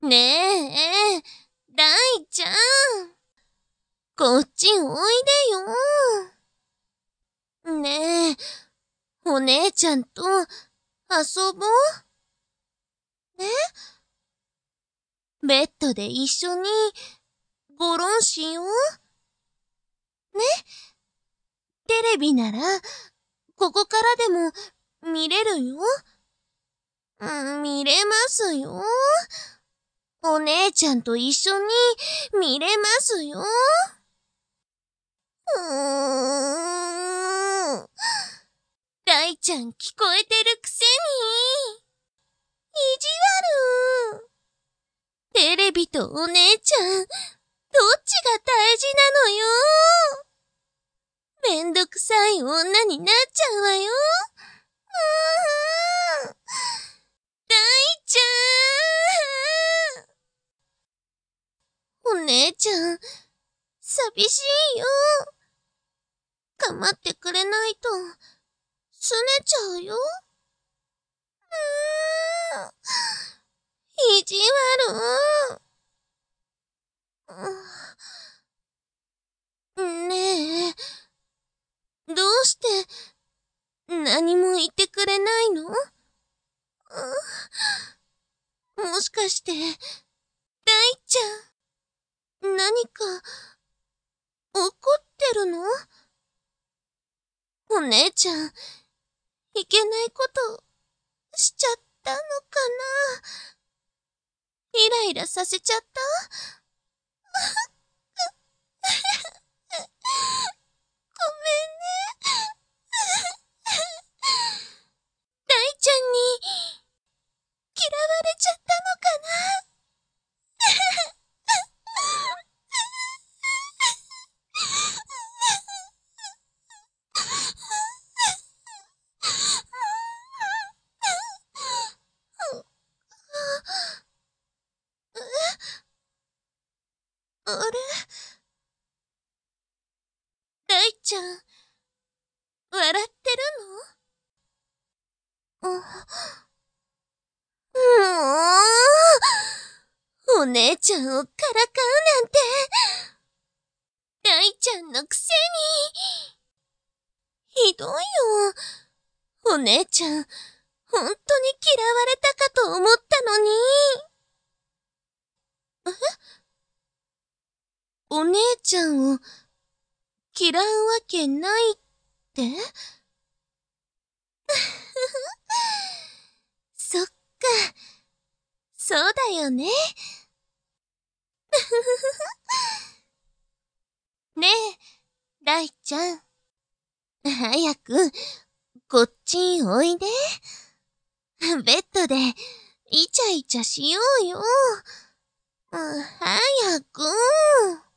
ねえ、大ちゃん。こっちおいでよ。ねえ、お姉ちゃんと遊ぼう。ね？ベッドで一緒にゴロンしよう。ね？テレビなら、ここからでも見れるよ。見れますよ。お姉ちゃんと一緒に見れますよ。大ちゃん聞こえてるくせに。意地悪。テレビとお姉ちゃん、どっちが大事なのよ。めんどくさい女になっちゃうわよ。大ちゃん。お姉ちゃん、寂しいよ。かまってくれないと、すねちゃうよ。意地悪。ねえ、どうして何も言ってくれないの？もしかして、大ちゃん、何か怒ってるの？お姉ちゃん、いけないことしちゃったのかな？イライラさせちゃった？ごめんね。大ちゃんに嫌われちゃったのかな？あれ？大ちゃん、笑ってるの？お姉ちゃんをからかうなんて、大ちゃんのくせに。ひどいよ。お姉ちゃん、本当に嫌われたかと思ったのに。お姉ちゃんを嫌うわけないって？そっか、そうだよね。ねえ、大ちゃん。早く、こっちおいで。ベッドで、イチャイチャしようよ。早く。